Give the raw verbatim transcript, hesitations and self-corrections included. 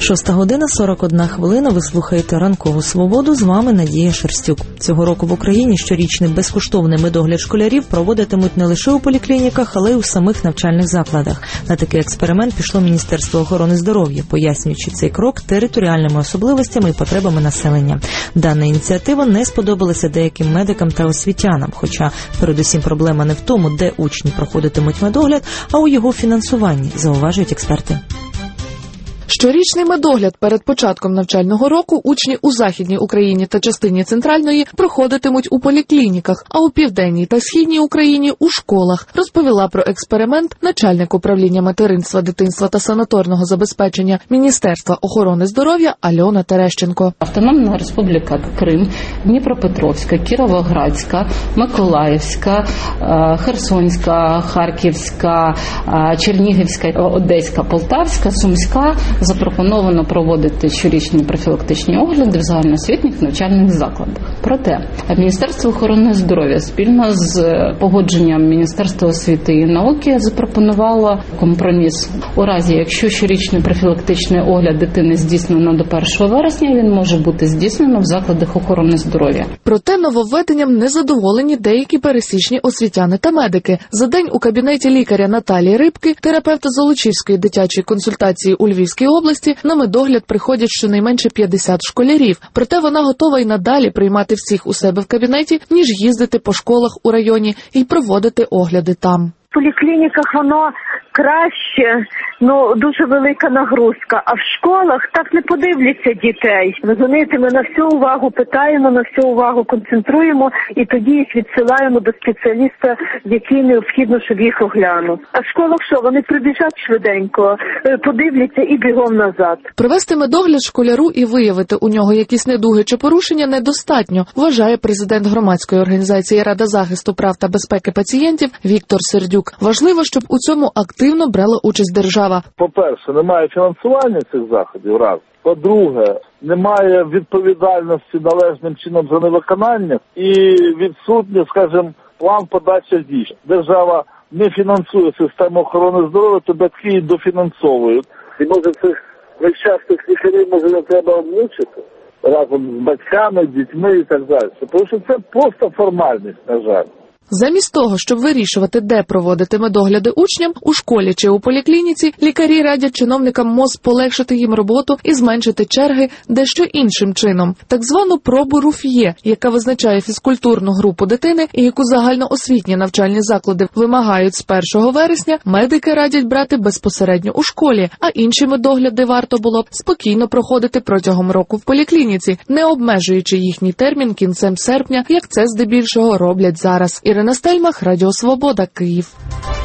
Шоста година, сорок одна хвилина. Ви слухаєте «Ранкову свободу». З вами Надія Шерстюк. Цього року в Україні щорічний безкоштовний медогляд школярів проводитимуть не лише у поліклініках, але й у самих навчальних закладах. На такий експеримент пішло Міністерство охорони здоров'я, пояснюючи цей крок територіальними особливостями і потребами населення. Дана ініціатива не сподобалася деяким медикам та освітянам, хоча передусім проблема не в тому, де учні проходитимуть медогляд, а у його фінансуванні, зауважують експерти. Щорічний медогляд перед початком навчального року учні у Західній Україні та частині Центральної проходитимуть у поліклініках, а у Південній та Східній Україні – у школах, розповіла про експеримент начальник управління материнства, дитинства та санаторного забезпечення Міністерства охорони здоров'я Альона Терещенко. Автономна Республіка Крим, Дніпропетровська, Кіровоградська, Миколаївська, Херсонська, Харківська, Чернігівська, Одеська, Полтавська, Сумська запропоновано проводити щорічні профілактичні огляди в загальноосвітніх навчальних закладах. Проте Міністерство охорони здоров'я спільно з погодженням Міністерства освіти і науки запропонувало компроміс. У разі, якщо щорічний профілактичний огляд дитини здійснено до першого вересня, він може бути здійснено в закладах охорони здоров'я. Проте нововведенням незадоволені деякі пересічні освітяни та медики. За день у кабінеті лікаря Наталії Рибки, терапевта Золочівської дитячої консультації у Львівській області, на медогляд приходять щонайменше п'ятдесят школярів. Проте вона готова й надалі приймати всіх у себе в кабінеті, ніж їздити по школах у районі і проводити огляди там. В поліклініках воно краще, ну дуже велика нагрузка, а в школах так не подивляться дітей. Розумієте, ми на всю увагу питаємо, на всю увагу концентруємо і тоді їх відсилаємо до спеціаліста, який необхідно, щоб їх оглянув. А в школах що, вони прибіжать швиденько, подивляться і бігом назад. Провести медогляд школяру і виявити у нього якісь недуги чи порушення недостатньо, вважає президент громадської організації Рада захисту прав та безпеки пацієнтів Віктор Сердюк. Важливо, щоб у цьому активно брала участь держава. По-перше, немає фінансування цих заходів, раз. По-друге, немає відповідальності належним чином за невиконання і відсутній, скажімо, план подачі дій. Держава не фінансує систему охорони здоров'я, то батьки її дофінансовують. І може цих нещасних лікарів може не треба обмучити разом з батьками, дітьми і так далі. Тому що це просто формальність, на жаль. Замість того, щоб вирішувати, де проводити медогляди учням, у школі чи у поліклініці, лікарі радять чиновникам МОЗ полегшити їм роботу і зменшити черги дещо іншим чином. Так звану пробу Руф'є, яка визначає фізкультурну групу дитини і яку загальноосвітні навчальні заклади вимагають з першого вересня, медики радять брати безпосередньо у школі, а інші медогляди варто було б спокійно проходити протягом року в поліклініці, не обмежуючи їхній термін кінцем серпня, як це здебільшого роблять зараз. Ірина Стельмах, Радіо Свобода, Київ.